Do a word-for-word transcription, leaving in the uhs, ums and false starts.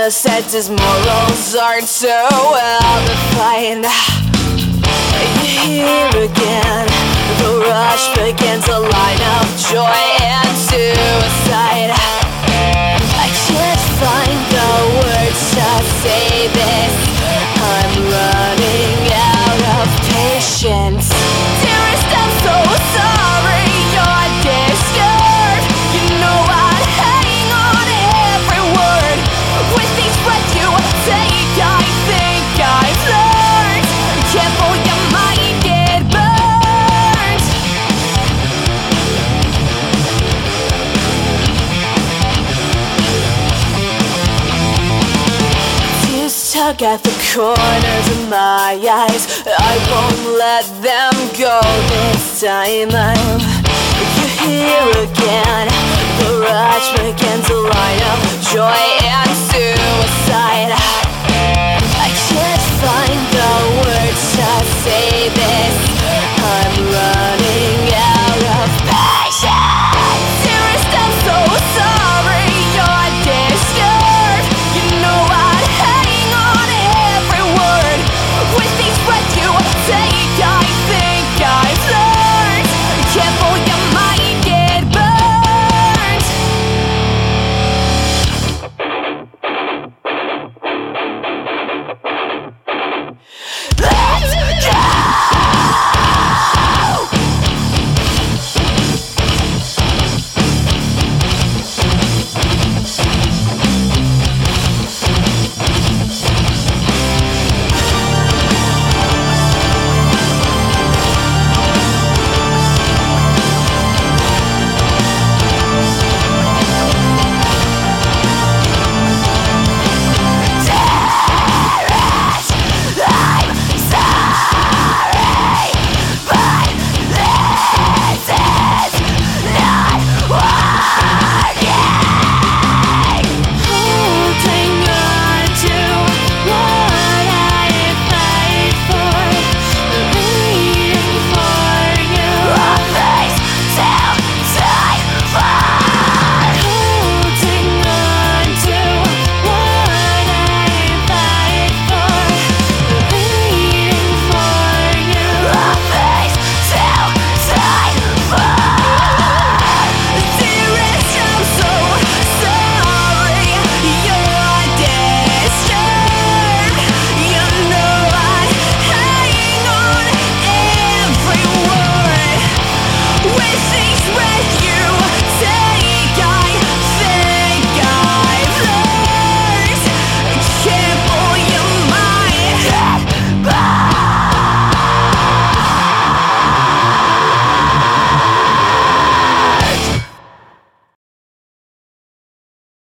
just said his morals aren't so well defined. You're here again. The rush begins, a line of joy and suicide. I can't find the words to say this. I'm running out of patience. Dearest, I'm so sorry you're disturbed. You know I'd hang on every word. With each breath you take, I think I've learned. Careful, you might get burned. Tears stuck at the corners of my eyes. I won't let them go this time. I'm You're here again. The rush begins, a line of joy